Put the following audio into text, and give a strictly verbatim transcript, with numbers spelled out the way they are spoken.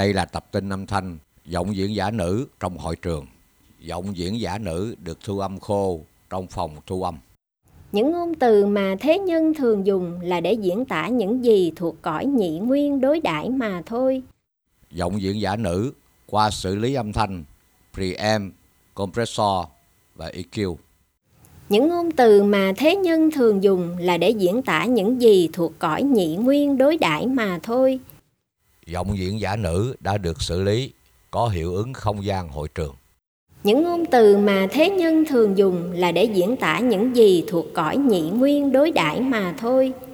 Đây là tập tin âm thanh giọng diễn giả nữ trong hội trường. Giọng diễn giả nữ được thu âm khô trong phòng thu âm. Những ngôn từ mà thế nhân thường dùng là để diễn tả những gì thuộc cõi nhị nguyên đối đãi mà thôi. Giọng diễn giả nữ qua xử lý âm thanh, preamp, compressor và e quy. Những ngôn từ mà thế nhân thường dùng là để diễn tả những gì thuộc cõi nhị nguyên đối đãi mà thôi. Giọng diễn giả nữ đã được xử lý, có hiệu ứng không gian hội trường. Những ngôn từ mà thế nhân thường dùng là để diễn tả những gì thuộc cõi nhị nguyên đối đãi mà thôi.